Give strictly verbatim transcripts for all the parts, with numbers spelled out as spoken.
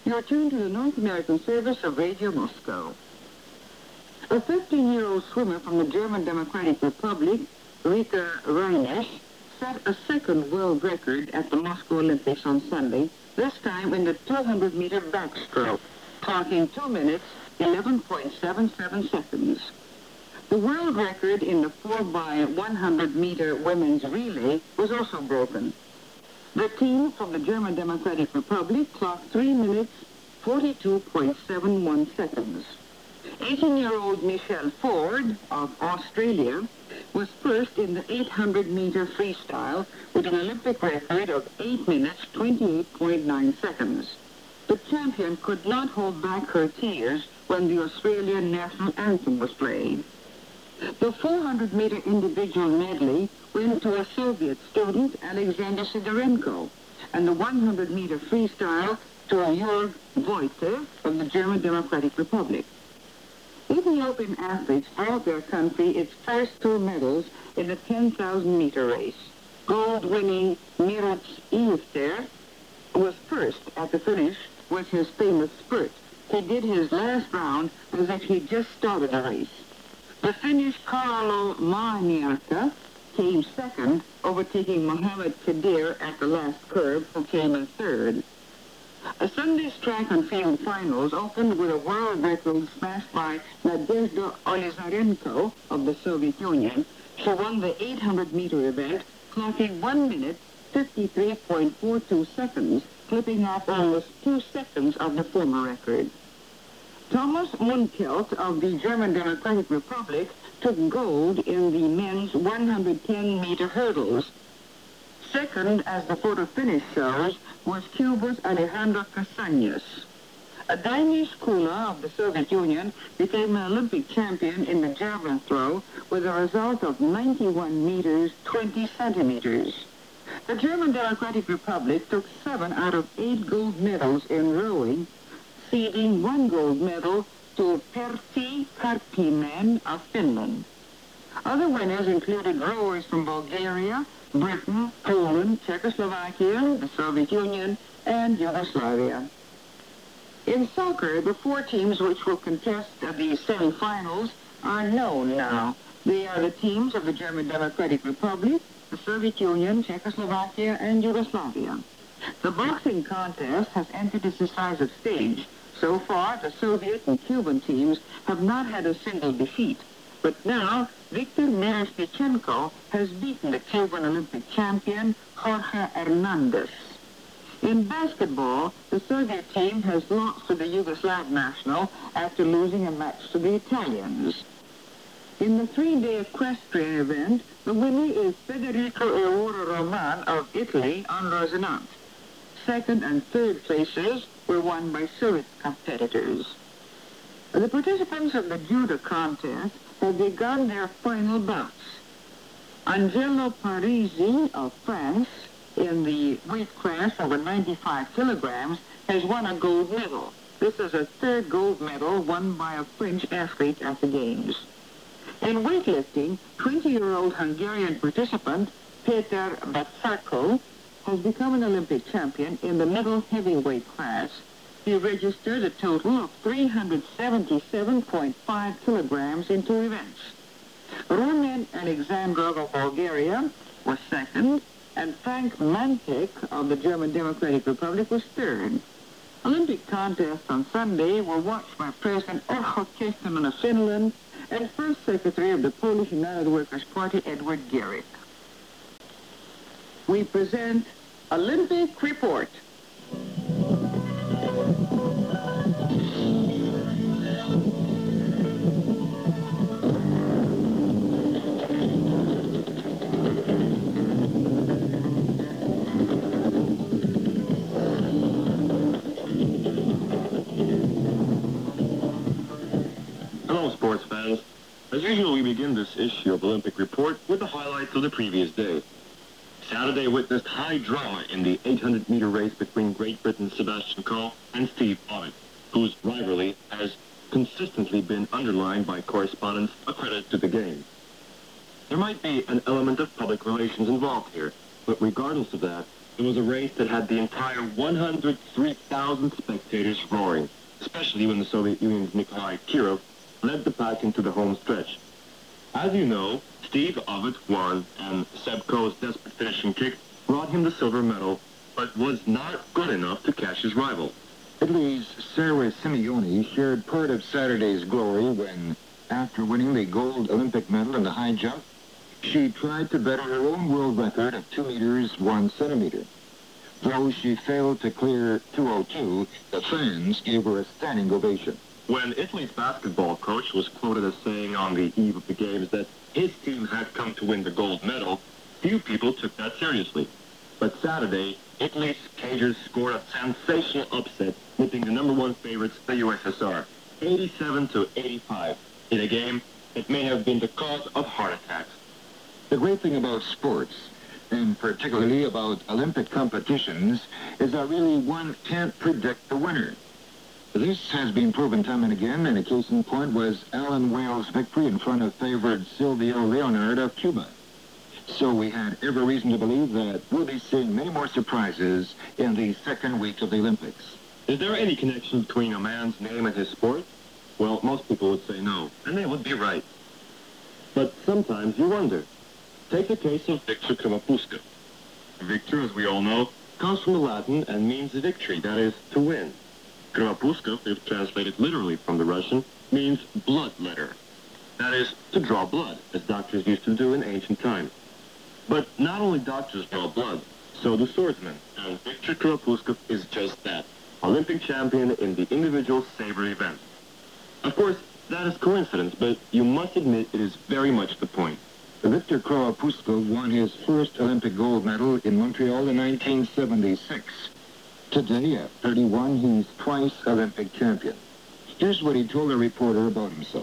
You're tuned to the North American service of Radio Moscow. A fifteen-year-old swimmer from the German Democratic Republic, Rika Reinisch, set a second world record at the Moscow Olympics on Sunday, this time in the two hundred meter backstroke, clocking two minutes, eleven point seven seven seconds. The world record in the four by one hundred meter women's relay was also broken. The team from the German Democratic Republic clocked three minutes, forty-two point seven one seconds. eighteen-year-old Michelle Ford of Australia was first in the eight hundred meter freestyle with an Olympic record of eight minutes, twenty-eight point nine seconds. The champion could not hold back her tears when the Australian national anthem was played. The four hundred meter individual medley went to a Soviet student, Alexander Sidorenko, and the one hundred meter freestyle to Jörg Voite from the German Democratic Republic. Ethiopian athletes brought their country its first two medals in the ten thousand meter race. Gold-winning Mirots Ilter was first at the finish with his famous spurt. He did his last round as if he just started the race. The Finnish Carlo Marniarka came second, overtaking Mohamed Kadir at the last curve, who came in third. A Sunday's track and field finals opened with a world record smashed by Nadezhda Olizarenko of the Soviet Union. She won the eight hundred meter event, clocking one minute, fifty-three point four two seconds, clipping off almost two seconds of the former record. Thomas Munkelt of the German Democratic Republic took gold in the men's one hundred ten meter hurdles. Second, as the photo finish shows, was Cuba's Alejandro Casañas. A Danish Kula of the Soviet Union became an Olympic champion in the javelin throw with a result of ninety-one meters, twenty centimeters. The German Democratic Republic took seven out of eight gold medals in rowing, ceding one gold medal to Pertti Karppinen of Finland. Other winners included rowers from Bulgaria, Britain, Poland, Czechoslovakia, the Soviet Union, and Yugoslavia. In soccer, the four teams which will contest at the semifinals are known now. They are the teams of the German Democratic Republic, the Soviet Union, Czechoslovakia, and Yugoslavia. The boxing contest has entered its decisive stage. So far, the Soviet and Cuban teams have not had a single defeat. But now, Victor Miroshnichenko has beaten the Cuban Olympic champion, Jorge Hernandez. In basketball, the Soviet team has lost to the Yugoslav national after losing a match to the Italians. In the three-day equestrian event, the winner is Federico Euro Roman of Italy on Rosinante. Second and third places were won by Soviet competitors. The participants of the judo contest have begun their final bouts. Angelo Parisi of France, in the weight class over ninety-five kilograms, has won a gold medal. This is a third gold medal won by a French athlete at the Games. In weightlifting, twenty-year-old Hungarian participant Peter Batsako has become an Olympic champion in the middle heavyweight class. He registered a total of three hundred seventy-seven point five kilograms in two events. Roman Alexandrov of Bulgaria was second, and Frank Mantek of the German Democratic Republic was third. Olympic contests on Sunday were watched by President Urho Kekkonen of Finland and First Secretary of the Polish United Workers' Party, Edward Gierek. We present Olympic Report. Hello, sports fans. As usual, we begin this issue of Olympic Report with the highlights of the previous day. Saturday witnessed high drama in the eight hundred meter race between Great Britain's Sebastian Coe and Steve Bonnet, whose rivalry has consistently been underlined by correspondents, a credit to the game. There might be an element of public relations involved here, but regardless of that, It was a race that had the entire one hundred three thousand spectators roaring, especially when the Soviet Union's Nikolai Kirov led the pack into the home stretch. As you know, Steve Ovett won, and Seb Koh's desperate finishing kick brought him the silver medal, but was not good enough to catch his rival. Italy's Sarah Simeoni shared part of Saturday's glory when, after winning the gold Olympic medal in the high jump, she tried to better her own world record of two meters, one centimeter. Though she failed to clear two oh two, the fans gave her a standing ovation. When Italy's basketball coach was quoted as saying on the eve of the games that his team had come to win the gold medal, few people took that seriously. But Saturday, Italy's Cagers scored a sensational upset, whipping the number one favorites, the U S S R, eighty-seven to eighty-five, in a game that may have been the cause of heart attacks. The great thing about sports, and particularly about Olympic competitions, is that really one can't predict the winner. This has been proven time and again, and a case in point was Alan Wales' victory in front of favored Silvio Leonard of Cuba. So we had every reason to believe that we'll be seeing many more surprises in the second week of the Olympics. Is there any connection between a man's name and his sport? Well, most people would say no, and they would be right. But sometimes you wonder. Take the case of Victor Krivopustka. Victor, as we all know, comes from the Latin and means victory, that is, to win. Krivopustka, if translated literally from the Russian, means bloodletter. That is, to draw blood, as doctors used to do in ancient times. But not only doctors draw blood, so do swordsmen, and Victor Krivopustka is just that, Olympic champion in the individual saber event. Of course, that is coincidence, but you must admit it is very much the point. Victor Krivopustka won his first Olympic gold medal in Montreal in nineteen seventy-six. Today, at thirty-one, he's twice Olympic champion. Here's what he told a reporter about himself.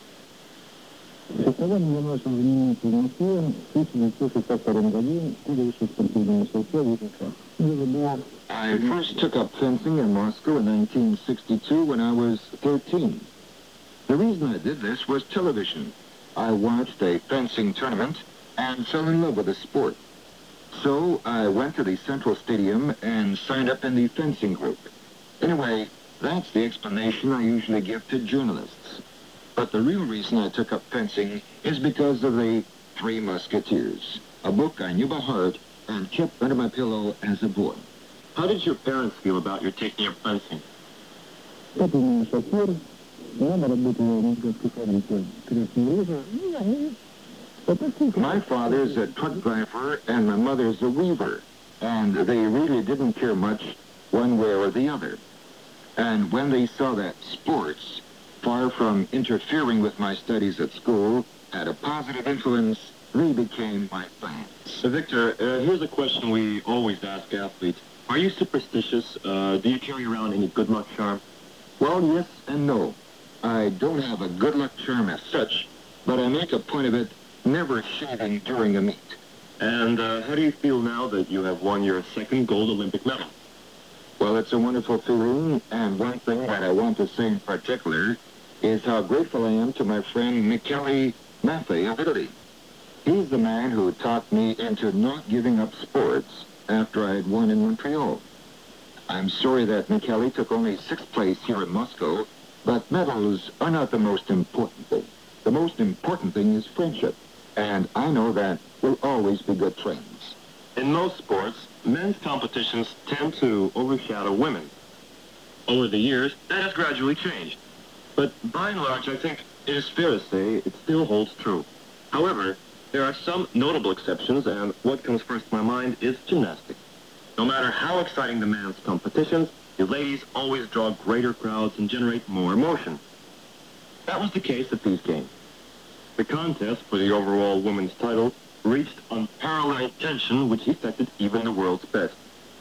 I first took up fencing in Moscow in nineteen sixty-two when I was thirteen. The reason I did this was television. I watched a fencing tournament and fell in love with the sport. So I went to the Central Stadium and signed up in the fencing group. Anyway, that's the explanation I usually give to journalists. But the real reason I took up fencing is because of the Three Musketeers, a book I knew by heart and kept under my pillow as a boy. How did your parents feel about your taking up fencing? My father's a truck driver and my mother's a weaver, and they really didn't care much one way or the other. And when they saw that sports, far from interfering with my studies at school, had a positive influence, they became my fans. So Victor, uh, here's a question we always ask athletes. Are you superstitious? Uh, do you carry around any good luck charm? Well, yes and no. I don't have a good luck charm as such, but I make a point of it never shaving during a meet. And uh, how do you feel now that you have won your second gold Olympic medal? Well, it's a wonderful feeling, and one thing that I want to say in particular is how grateful I am to my friend Michele Maffei of Italy. He's the man who talked me into not giving up sports after I had won in Montreal. I'm sorry that Michele took only sixth place here in Moscow, but medals are not the most important thing. The most important thing is friendship, and I know that we'll always be good friends. In most sports, men's competitions tend to overshadow women. Over the years, that has gradually changed. But by and large, I think it is fair to say it still holds true. However, there are some notable exceptions, and what comes first to my mind is gymnastics. No matter how exciting the men's competitions, the ladies always draw greater crowds and generate more emotion. That was the case at these games. The contest for the overall women's title reached unparalleled tension, which affected even the world's best.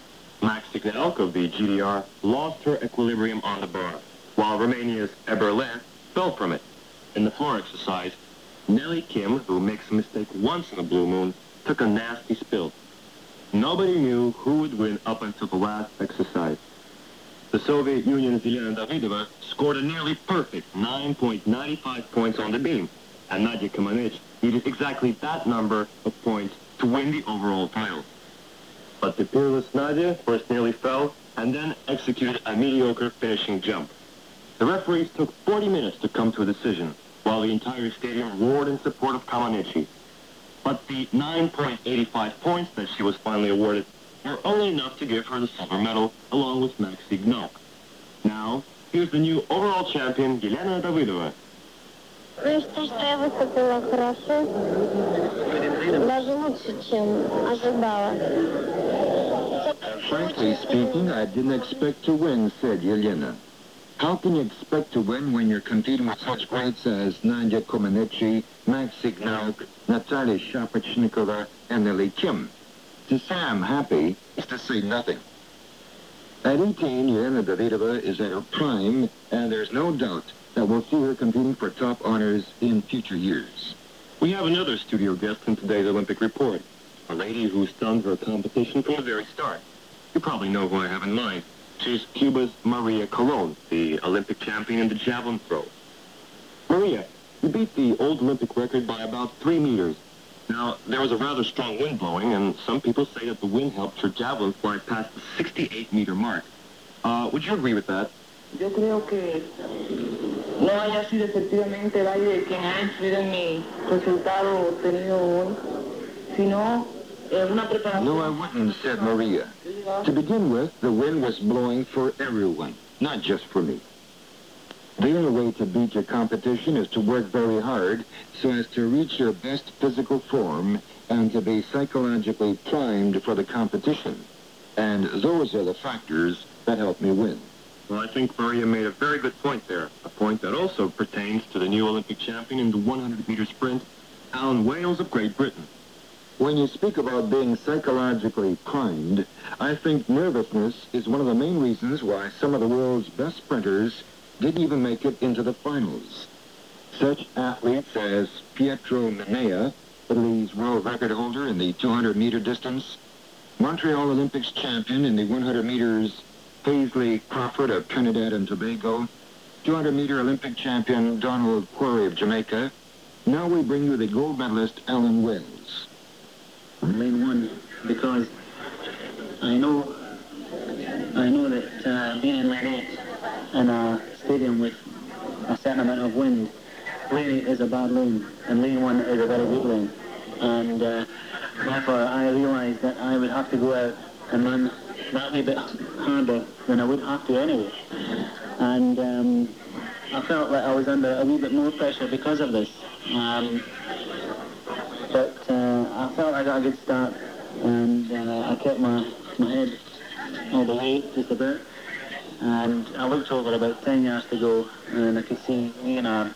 Max Signalk of the G D R lost her equilibrium on the bar, while Romania's Eberle fell from it. In the floor exercise, Nelly Kim, who makes a mistake once in a blue moon, took a nasty spill. Nobody knew who would win up until the last exercise. The Soviet Union's Elena Davidova scored a nearly perfect nine point nine five points on the beam, and Nadia Comaneci needed exactly that number of points to win the overall title. But the fearless Nadia first nearly fell and then executed a mediocre finishing jump. The referees took forty minutes to come to a decision, while the entire stadium roared in support of Kalanithi. But the nine point eight five points that she was finally awarded were only enough to give her the silver medal, along with Maxi Gnauk. Now, here's the new overall champion, Yelena Davidova. Я считаю, что я выступила хорошо, даже лучше, чем ожидала. Frankly speaking, I didn't expect to win, said Yelena. How can you expect to win when you're competing with such greats as Nadia Comaneci, Maxi Gnauk, Natalia Shapachnikova, and Lily Kim? To say I'm happy is to say nothing. At eighteen, Yelena Davidova is at her prime, and there's no doubt that we'll see her competing for top honors in future years. We have another studio guest in today's Olympic report, a lady who stunned her competition from the very start. You probably know who I have in mind. She's Cuba's Maria Colon, the Olympic champion in the javelin throw. Maria, you beat the old Olympic record by about three meters. Now, there was a rather strong wind blowing, and some people say that the wind helped your javelin fly past the sixty-eight meter mark. Uh, would you agree with that? Yo creo que no haya sido efectivamente el aire quien ha influido en mi resultado obtenido hoy, sino eh, una preparación. No, I wouldn't, said Maria. To begin with, the wind was blowing for everyone, not just for me. The only way to beat your competition is to work very hard so as to reach your best physical form and to be psychologically primed for the competition. And those are the factors that help me win. Well, I think Maria made a very good point there, a point that also pertains to the new Olympic champion in the one hundred meter sprint, Alan Wales of Great Britain. When you speak about being psychologically primed, I think nervousness is one of the main reasons why some of the world's best sprinters didn't even make it into the finals. Such athletes as Pietro Minea, Italy's world record holder in the two hundred meter distance, Montreal Olympics champion in the one hundred meters, Paisley Crawford of Trinidad and Tobago, two hundred meter Olympic champion Donald Quarry of Jamaica. Now we bring you the gold medalist Alan Wales. Lane one, because I know, I know that uh, being in lane eight in a stadium with a certain amount of wind, lane eight is a bad lane, and lane one is a very good lane. And uh, therefore I realised that I would have to go out and run that wee bit harder than I would have to anyway. And um, I felt like I was under a wee bit more pressure because of this. Um, but uh, I felt I got a good start, and uh, I kept my, my head all the way, just a bit. And I looked over about ten yards to go, and I could see me and I.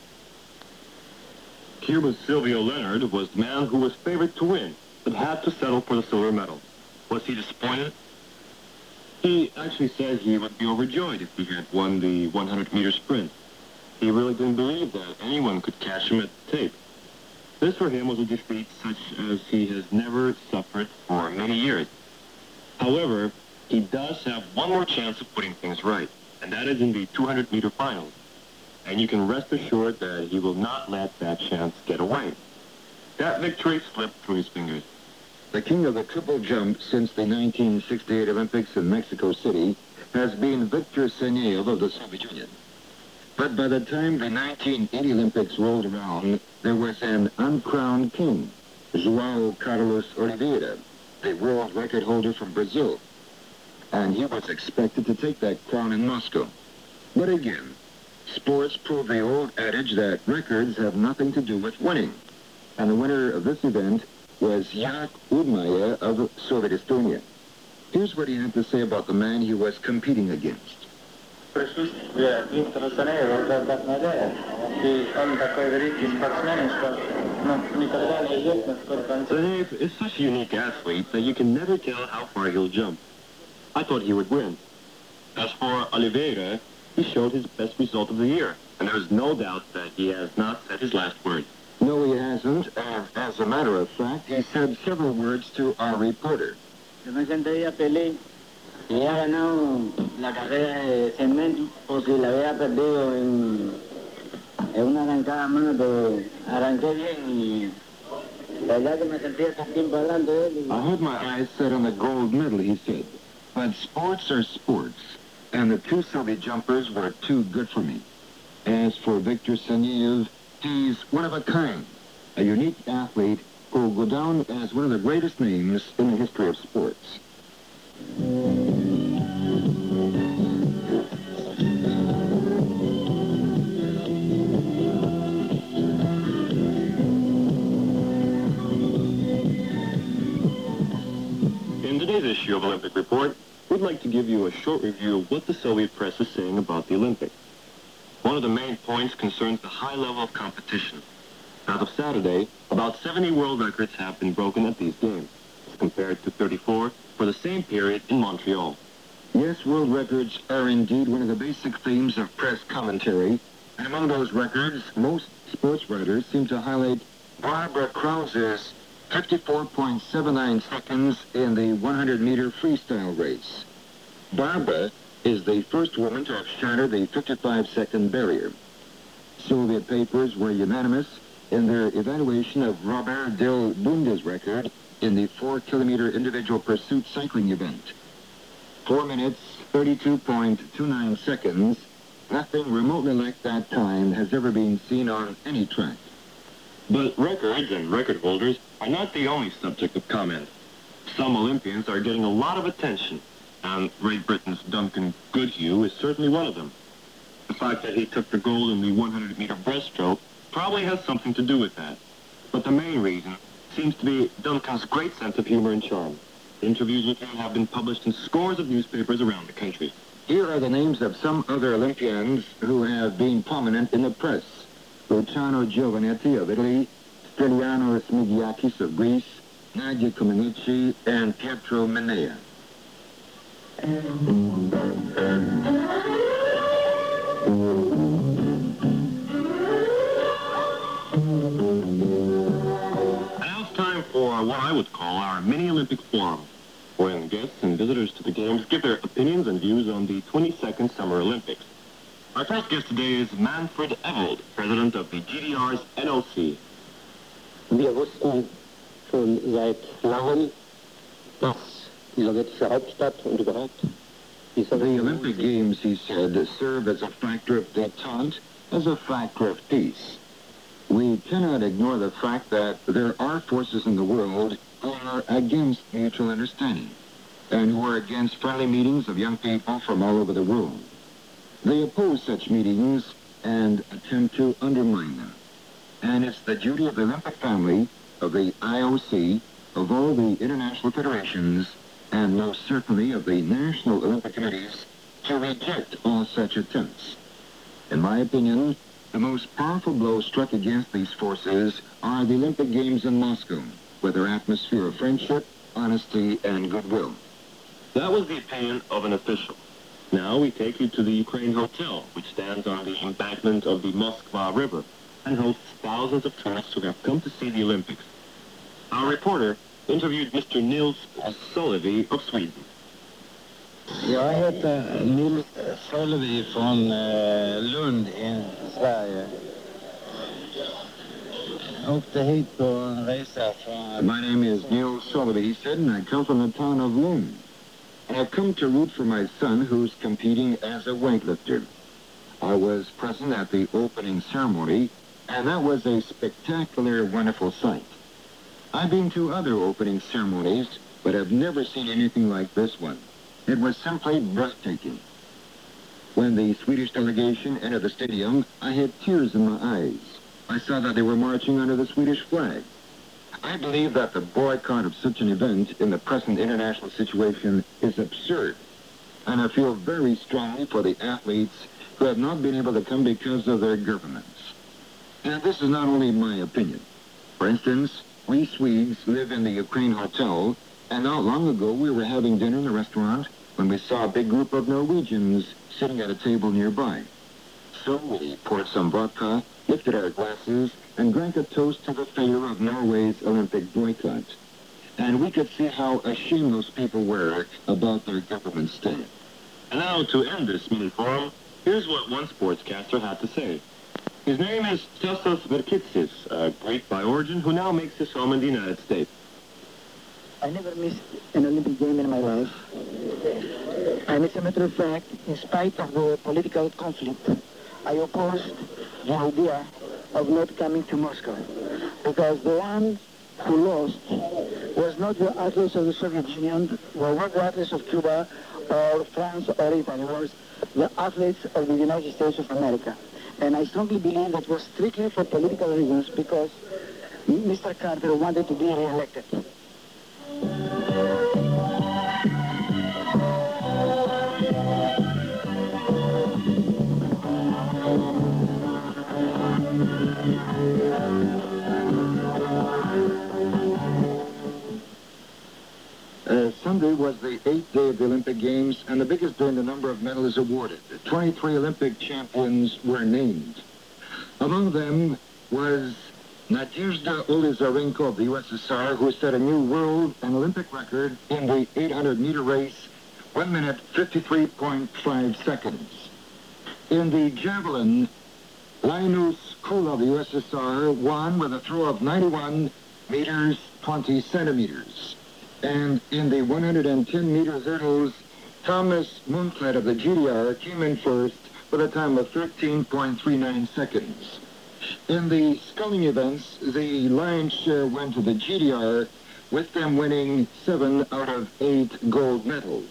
Cuba's Silvio Leonard was the man who was favored to win, but had to settle for the silver medal. Was he disappointed? He actually said he would be overjoyed if he had won the one hundred meter sprint. He really didn't believe that anyone could catch him at the tape. This for him was a defeat such as he has never suffered for many years. However, he does have one more chance of putting things right, and that is in the two hundred meter finals. And you can rest assured that he will not let that chance get away. That victory slipped through his fingers. The king of the triple jump since the nineteen sixty-eight Olympics in Mexico City has been Viktor Saneyev of the Soviet Union. But by the time the nineteen eighty Olympics rolled around, there was an uncrowned king, João Carlos Oliveira, the world record holder from Brazil. And he was expected to take that crown in Moscow. But again, sports prove the old adage that records have nothing to do with winning. And the winner of this event was Jaak Udmayer of Soviet Estonia. Here's what he had to say about the man he was competing against. Saneyev is such a unique athlete that you can never tell how far he'll jump. I thought he would win. As for Oliveira, he showed his best result of the year, and there is no doubt that he has not said his last word. No, he hasn't. And as a matter of fact, he said several words to our reporter. Yo me sentaría feliz si había ganado la carrera de cien metros o si la había perdido en, en una arrancada más, pero arranqué bien y, verdad que me sentía todo el tiempo hablando de él. I had my eyes set on the gold medal, he said. But sports are sports, and the two Soviet jumpers were too good for me. As for Viktor Saniev, he's one of a kind, a unique athlete who will go down as one of the greatest names in the history of sports. In today's issue of Olympic Report, we'd like to give you a short review of what the Soviet press is saying about the Olympics. One of the main points concerns the high level of competition. As of Saturday, about seventy world records have been broken at these games, as compared to thirty-four for the same period in Montreal. Yes, world records are indeed one of the basic themes of press commentary. And among those records, most sports writers seem to highlight Barbara Krause's fifty-four point seven nine seconds in the one hundred meter freestyle race. Barbara is the first woman to have shattered the fifty-five second barrier. Soviet papers were unanimous in their evaluation of Robert Del Bunde's record in the four kilometer individual pursuit cycling event. Four minutes, thirty-two point two nine seconds. Nothing remotely like that time has ever been seen on any track. But records and record holders are not the only subject of comment. Some Olympians are getting a lot of attention, and Great Britain's Duncan Goodhue is certainly one of them. The fact that he took the gold in the one hundred meter breaststroke probably has something to do with that. But the main reason seems to be Duncan's great sense of humor and charm. Interviews with him have been published in scores of newspapers around the country. Here are the names of some other Olympians who have been prominent in the press. Luciano Giovanetti of Italy, Stelianos Migiakis of Greece, Nadia Comaneci, and Pietro Menea. Now it's time for what I would call our mini Olympic forum, when guests and visitors to the Games give their opinions and views on the twenty-second Summer Olympics. Our first guest today is Manfred Evold, president of the G D R's N O C. Wir wussten schon seit langem, dass die sowjetische Hauptstadt und überhaupt die The Olympic Games, he said, serve as a factor of détente, as a factor of peace. We cannot ignore the fact that there are forces in the world who are against mutual understanding and who are against friendly meetings of young people from all over the world. They oppose such meetings and attempt to undermine them. And it's the duty of the Olympic family, of the I O C, of all the international federations, and most certainly of the national Olympic committees, to reject all such attempts. In my opinion, the most powerful blow struck against these forces are the Olympic Games in Moscow, with their atmosphere of friendship, honesty, and goodwill. That was the opinion of an official. Now we take you to the Ukraine Hotel, which stands on the embankment of the Moskva River and hosts thousands of tourists who have come to see the Olympics. Our reporter interviewed Mister Nils Solovey of Sweden. Jag heter Nils Solovey från Lund i Sverige. Jag åkte hit på en resa från... My name is Nils Solovey, he said, and I come from the town of Lund. And I've come to root for my son, who's competing as a weightlifter. I was present at the opening ceremony, and that was a spectacular, wonderful sight. I've been to other opening ceremonies, but have never seen anything like this one. It was simply breathtaking. When the Swedish delegation entered the stadium, I had tears in my eyes. I saw that they were marching under the Swedish flag. I believe that the boycott of such an event in the present international situation is absurd. And I feel very strongly for the athletes who have not been able to come because of their governments. And this is not only my opinion. For instance, we Swedes live in the Ukraine Hotel, and not long ago we were having dinner in a restaurant when we saw a big group of Norwegians sitting at a table nearby. So we poured some vodka, lifted our glasses, and drank a toast to the failure of Norway's Olympic boycott. And we could see how ashamed those people were about their government stand. And now, to end this mini forum, here's what one sportscaster had to say. His name is Tasos Verkitsis, a Greek by origin who now makes his home in the United States. I never missed an Olympic game in my life. And as a matter of fact, in spite of the political conflict, I opposed the idea of not coming to Moscow. Because the one who lost was not the athletes of the Soviet Union, were not the athletes of Cuba or France or Italy, it was the athletes of the United States of America. And I strongly believe that was strictly for political reasons because Mister Carter wanted to be re-elected. Uh, Sunday was the eighth day of the Olympic Games and the biggest day in the number of medals awarded. twenty-three Olympic champions were named. Among them was Nadezhda Olizarenko of the U S S R, who set a new world and Olympic record in the eight hundred meter race, one minute fifty-three point five seconds. In the javelin, Linus Kula of the U S S R won with a throw of ninety-one meters, twenty centimeters. And in the one hundred ten meter hurdles, Thomas Munklet of the G D R came in first with a time of thirteen point three nine seconds. In the sculling events, the lion's share went to the G D R, with them winning seven out of eight gold medals.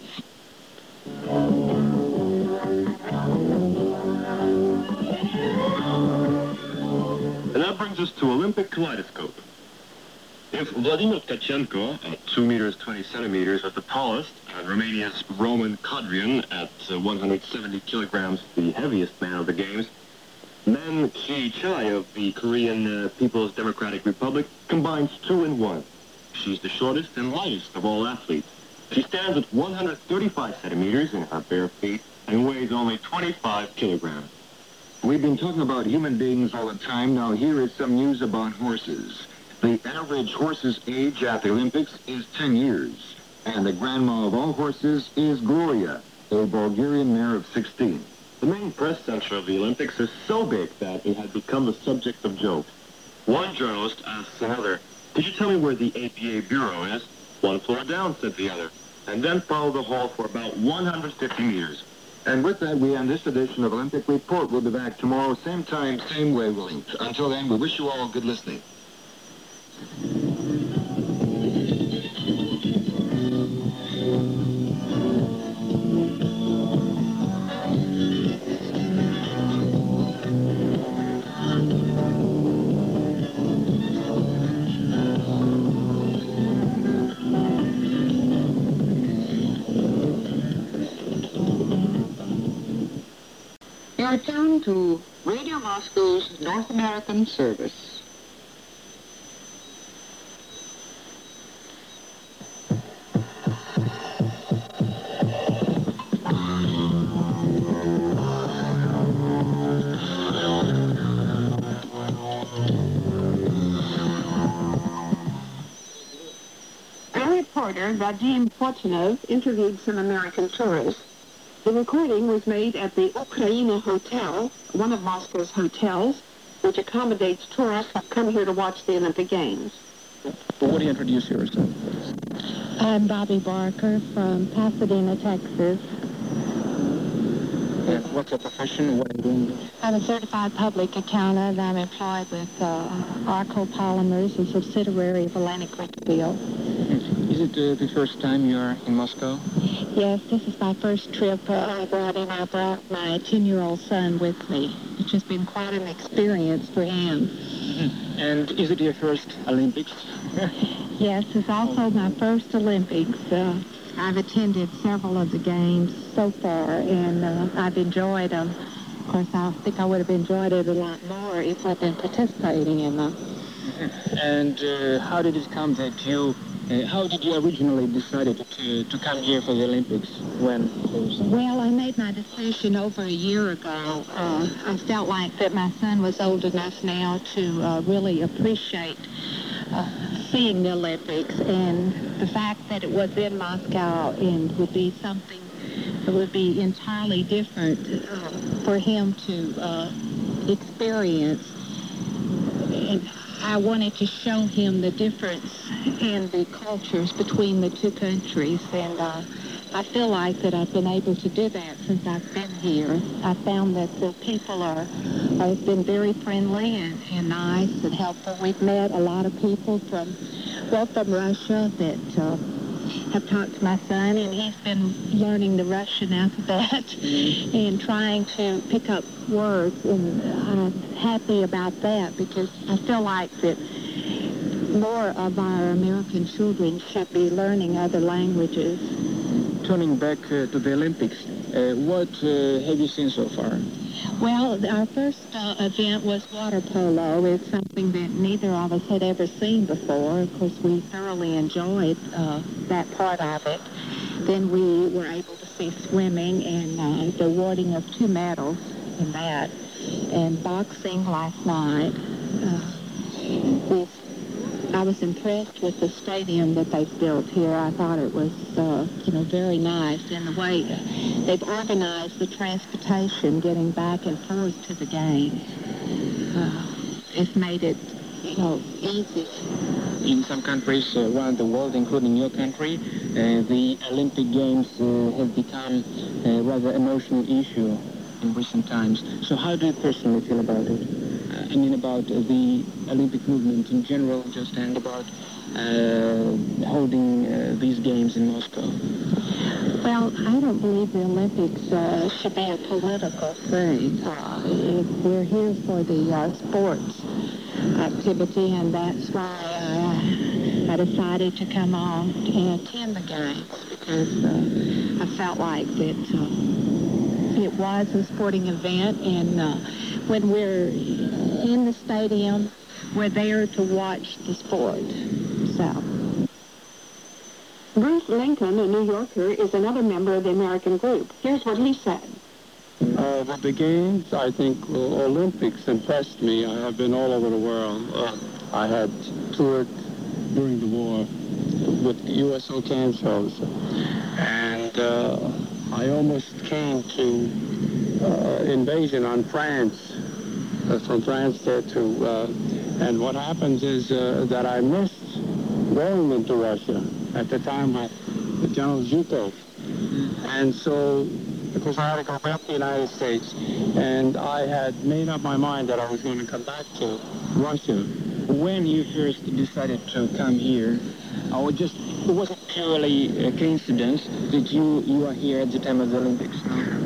And that brings us to Olympic kaleidoscope. If Vladimir Tkachenko, at two meters, twenty centimeters, was the tallest, and Romania's Roman Codrian, at uh, one hundred seventy kilograms, the heaviest man of the Games, Men Chi-Chai of the Korean uh, People's Democratic Republic combines two in one. She's the shortest and lightest of all athletes. She stands at one hundred thirty-five centimeters in her bare feet and weighs only twenty-five kilograms. We've been talking about human beings all the time. Now here is some news about horses. The average horse's age at the Olympics is ten years, and the grandma of all horses is Gloria, a Bulgarian mare of sixteen. The main press center of the Olympics is so big that it had become the subject of jokes. One journalist asks another, "Could you tell me where the A P A bureau is?" "One floor down," said the other, and then followed the hall for about one hundred fifty meters. And with that, we end this edition of Olympic Report. We'll be back tomorrow, same time, same wavelength. Until then, we wish you all good listening. Your turn to Radio Moscow's North American service. Reporter Vadim Fortunov interviewed some American tourists. The recording was made at the Ukraina Hotel, one of Moscow's hotels, which accommodates tourists who come here to watch the Olympic Games. But what do you introduce yourself? I'm Bobby Barker from Pasadena, Texas. And what's your profession? What are you doing? I'm a certified public accountant. I'm employed with uh, Arco Polymers, a subsidiary of Atlantic Richfield. Is it uh, the first time you're in Moscow? Yes, this is my first trip. Uh, I brought in, I brought my ten-year-old son with me. It's just been quite an experience for him. Mm-hmm. And is it your first Olympics? Yes, it's also my first Olympics. Uh, I've attended several of the games so far, and uh, I've enjoyed them. Of course, I think I would have enjoyed it a lot more if I'd been participating in them. Mm-hmm. And uh, how did it come that you, uh, how did you originally decide to, to come here for the Olympics? When? Well, I made my decision over a year ago. Uh, I felt like that my son was old enough now to uh, really appreciate uh, seeing the Olympics, and the fact that it was in Moscow and would be something that would be entirely different uh, for him to uh, experience. And I wanted to show him the difference in the cultures between the two countries. And uh, I feel like that I've been able to do that since I've been here. I found that the people are have been very friendly and, and nice and helpful. We've met a lot of people from, well, from Russia that uh, have talked to my son, and he's been learning the Russian alphabet and trying to pick up words. And I'm happy about that because I feel like that more of our American children should be learning other languages. Turning back uh, to the Olympics, uh, what uh, have you seen so far? Well, our first uh, event was water polo. It's something that neither of us had ever seen before. Of course, we thoroughly enjoyed uh, that part of it. Then we were able to see swimming and uh, the awarding of two medals in that. And boxing last night. Uh, we I was impressed with the stadium that they've built here. I thought it was, uh, you know, very nice. And the way they've organized the transportation getting back and forth to the game. Uh, it's made it, you know, easy. In some countries uh, around the world, including your country, uh, the Olympic Games uh, have become a rather emotional issue in recent times. So how do you personally feel about it? I mean, about uh, the Olympic movement in general, just and about uh, holding uh, these games in Moscow. Well, I don't believe the Olympics uh, should be a political thing. Uh, if we're here for the uh, sports activity, and that's why I, I decided to come on and attend the games, because uh, I felt like that uh, it was a sporting event, and uh, when we're in the stadium, we're there to watch the sport. So. Bruce Lincoln, a New Yorker, is another member of the American group. Here's what he said. Uh, with the games, I think uh, Olympics impressed me. I have been all over the world. Uh, I had toured during the war with U S O CAN shows. And uh, I almost came to uh, invasion on France, uh, from France there to, uh, and what happens is uh, that I missed going into Russia. At the time, I, General Zhukov. And so, because I had to go back to the United States, and I had made up my mind that I was going to come back to Russia. When you first decided to come here, or just, it wasn't purely a coincidence that you, you are here at the time of the Olympics?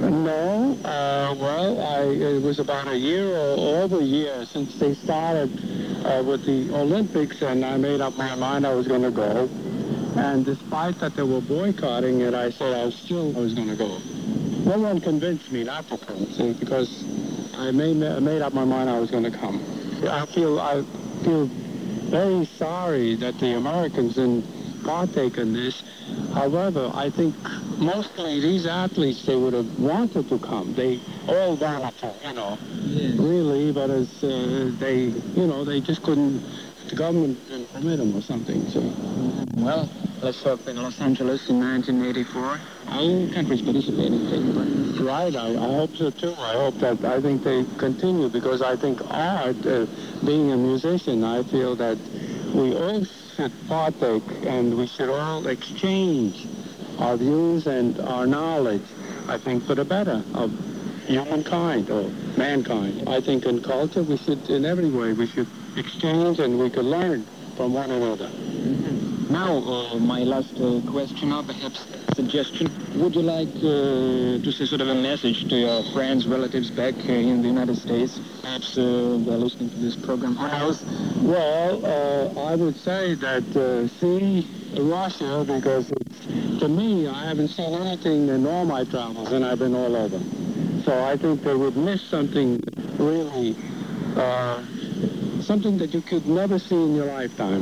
No, uh, well, I, it was about a year or over a year since they started uh, with the Olympics, and I made up my mind I was going to go. And despite that they were boycotting it, I said I was still I was going to go. No one convinced me not to come, see, because I made made up my mind I was going to come. I feel I feel very sorry that the Americans didn't partake in this. However, I think mostly these athletes, they would have wanted to come. They all wanted to, you know, yes. Really, but as uh, they, you know, they just couldn't. The government didn't permit them or something. So, well, let's hope in Los Angeles in nineteen eighty-four, all countries participating. Right, I, I hope so too. I hope that, I think they continue, because I think art, uh, being a musician, I feel that we all should partake and we should all exchange our views and our knowledge, I think, for the better of humankind or mankind. I think in culture we should, in every way, we should exchange and we could learn from one another. Mm-hmm. Now, uh, my last uh, question, or perhaps suggestion. Would you like uh, to say sort of a message to your friends, relatives back uh, in the United States? Perhaps uh, they're listening to this program. Who knows? Well, uh, I would say that uh, see Russia, because it's, to me, I haven't seen anything in all my travels, and I've been all over. So I think they would miss something really, uh, something that you could never see in your lifetime.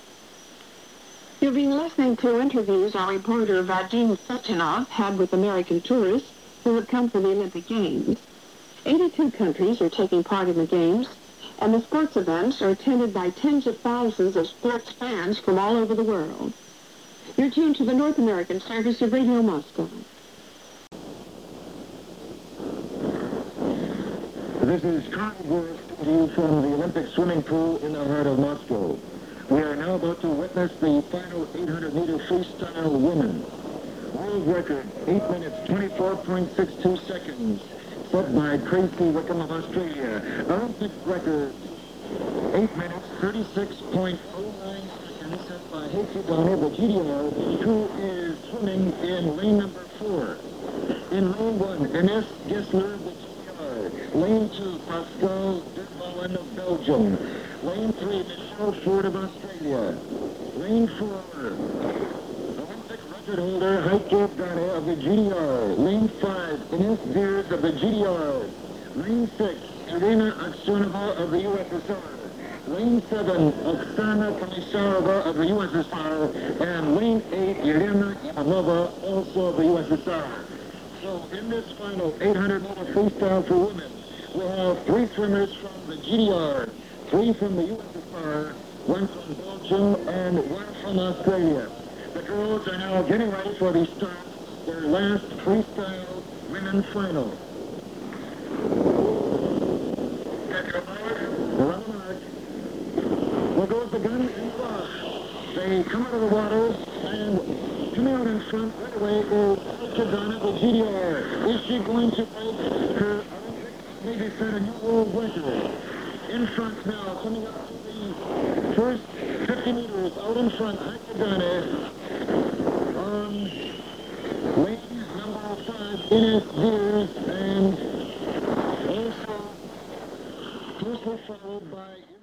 You've been listening to interviews our reporter Vadim Satinov had with American tourists who have come for the Olympic Games. eighty-two countries are taking part in the Games, and the sports events are attended by tens of thousands of sports fans from all over the world. You're tuned to the North American service of Radio Moscow. This is Carl Gorst to you from the Olympic swimming pool in the heart of Moscow. We are now about to witness the final eight hundred meter freestyle women. World record, eight minutes, twenty-four point six two seconds, set by Tracy Wickham of Australia. Olympic record, eight minutes, thirty-six point oh nine seconds, set by Heikki Donner of the G D R, who is swimming in lane number four. In lane one, Ines Gessler of the G D R. Lane two, Pascal Derbowen of Belgium. Lane three, Michelle Ford of Australia. Lane four, Olympic record holder Heikki Donner of the G D R. Lane five, Ines Veers of the G D R. Lane six, Irina Aksionova of the U S S R. Lane seven, Oksana Komisarova of the U S S R. And lane eight, Elena Ivanova, also of the U S S R. So in this final eight hundred meter freestyle for women, we have three swimmers from the G D R, three from the U S S R, one from Belgium, and one from Australia. The girls are now getting ready for the start of their last freestyle women final. Get your mark. They're on the mark. There goes the gun and cross. They come out of the water, and coming out in front right away is Heikki Donner of the G D R. Is she going to break her Olympic, maybe set a new world record? In front now, coming up to the first fifty meters, out in front, Heikki Donner. On lane number five, Ines Veers, and also closely followed by